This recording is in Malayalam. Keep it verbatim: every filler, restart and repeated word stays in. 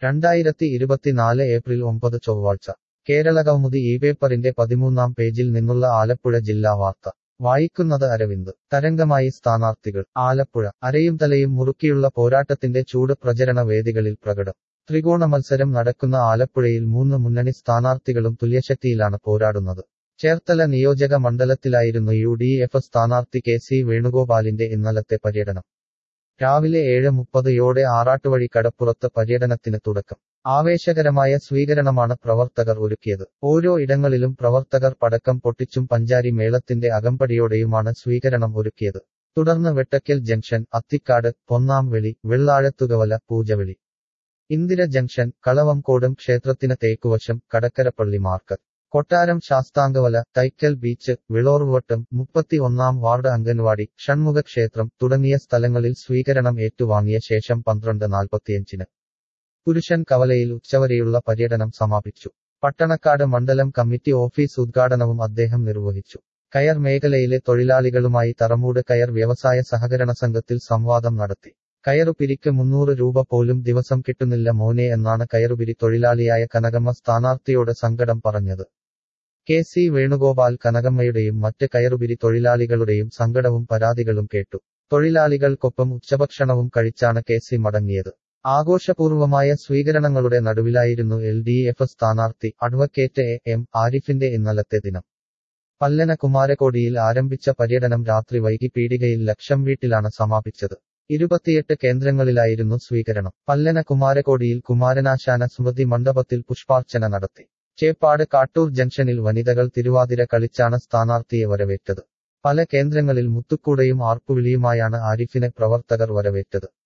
രണ്ടായിരത്തി ഇരുപത്തിനാല് ഏപ്രിൽ ഒമ്പത് ചൊവ്വാഴ്ച കേരളകൗമുദി ഈ പേപ്പറിന്റെ പതിമൂന്നാം പേജിൽ നിന്നുള്ള ആലപ്പുഴ ജില്ലാ വാർത്ത വായിക്കുന്നത് അരവിന്ദ്. തരംഗമായി സ്ഥാനാർത്ഥികൾ. ആലപ്പുഴ. അരയും തലയും മുറുക്കിയുള്ള പോരാട്ടത്തിന്റെ ചൂട് പ്രചരണ വേദികളിൽ പ്രകടം. ത്രികോണ മത്സരം നടക്കുന്ന ആലപ്പുഴയിൽ മൂന്ന് മുന്നണി സ്ഥാനാർത്ഥികളും തുല്യശക്തിയിലാണ് പോരാടുന്നത്. ചേർത്തല നിയോജക മണ്ഡലത്തിലായിരുന്നു യു ഡി എഫ് സ്ഥാനാർത്ഥി കെ സി വേണുഗോപാലിന്റെ ഇന്നലത്തെ പര്യടനം. രാവിലെ ഏഴ് മുപ്പത്-യോടെ ആറാട്ടുവഴി കടപ്പുറത്ത് പര്യടനത്തിന് തുടക്കം. ആവേശകരമായ സ്വീകരണമാണ് പ്രവർത്തകർ ഒരുക്കിയത്. ഓരോ ഇടങ്ങളിലും പ്രവർത്തകർ പടക്കം പൊട്ടിച്ചും പഞ്ചാരി മേളത്തിന്റെ അകമ്പടിയോടെയുമാണ് സ്വീകരണം ഒരുക്കിയത്. തുടർന്ന് വെട്ടക്കൽ ജംഗ്ഷൻ, അത്തിക്കാട്, പൊന്നാംവെളി, വെള്ളാഴത്തുകവല, പൂജവെളി, ഇന്ദിര ജംഗ്ഷൻ, കളവംകോടും ക്ഷേത്രത്തിന് തേക്കുവശം, കടക്കരപ്പള്ളി മാർക്കറ്റ്, കൊട്ടാരം ശാസ്താംഗവല, തൈക്കൽ ബീച്ച്, വിളോർവട്ടം, മുപ്പത്തി ഒന്നാം വാർഡ് അംഗൻവാടി, ഷൺമുഖക്ഷേത്രം തുടങ്ങിയ സ്ഥലങ്ങളിൽ സ്വീകരണം ഏറ്റുവാങ്ങിയ ശേഷം പന്ത്രണ്ട് നാൽപ്പത്തിയഞ്ചിന് പുരുഷൻ കവലയിൽ ഉച്ചവരെയുള്ള പര്യടനം സമാപിച്ചു. പട്ടണക്കാട് മണ്ഡലം കമ്മിറ്റി ഓഫീസ് ഉദ്ഘാടനവും അദ്ദേഹം നിർവഹിച്ചു. കയർ മേഖലയിലെ തൊഴിലാളികളുമായി തറമൂട് കയർ വ്യവസായ സഹകരണ സംഘത്തിൽ സംവാദം നടത്തി. കയറുപിരിക്ക് മുന്നൂറ് രൂപ പോലും ദിവസം കിട്ടുന്നില്ല മോനെ എന്നാണ് കയറുപിരി തൊഴിലാളിയായ കനകമ്മ സ്ഥാനാർത്ഥിയോട് സങ്കടം പറഞ്ഞത്. കെ സി വേണുഗോപാൽ കനകമ്മയുടെയും മറ്റ് കയറുപിരി തൊഴിലാളികളുടെയും സങ്കടവും പരാതികളും കേട്ടു. തൊഴിലാളികൾക്കൊപ്പം ഉച്ചഭക്ഷണവും കഴിച്ചാണ് കെ സി മടങ്ങിയത്. ആഘോഷപൂർവമായ സ്വീകരണങ്ങളുടെ നടുവിലായിരുന്നു എൽ ഡി എഫ് സ്ഥാനാർത്ഥി അഡ്വക്കേറ്റ് എ എം ആരിഫിന്റെ ഇന്നലത്തെ ദിനം. പല്ലന കുമാരകോടിയിൽ ആരംഭിച്ച പര്യടനം രാത്രി വൈകി പീടികയിൽ ലക്ഷം വീട്ടിലാണ് സമാപിച്ചത്. ഇരുപത്തിയെട്ട് കേന്ദ്രങ്ങളിലായിരുന്നു സ്വീകരണം. പല്ലന കുമാരകോടിയിൽ കുമാരനാശാന സ്മൃതി മണ്ഡപത്തിൽ പുഷ്പാർച്ചന നടത്തി. ചേപ്പാട് കാട്ടൂർ ജംഗ്ഷനിൽ വനിതകൾ തിരുവാതിര കളിച്ചാണ് സ്ഥാനാർത്ഥിയെ വരവേറ്റത്. പല കേന്ദ്രങ്ങളിൽ മുത്തുക്കൂടയും ആർപ്പുവിളിയുമായാണ് ആരിഫിനെ പ്രവർത്തകർ വരവേറ്റത്.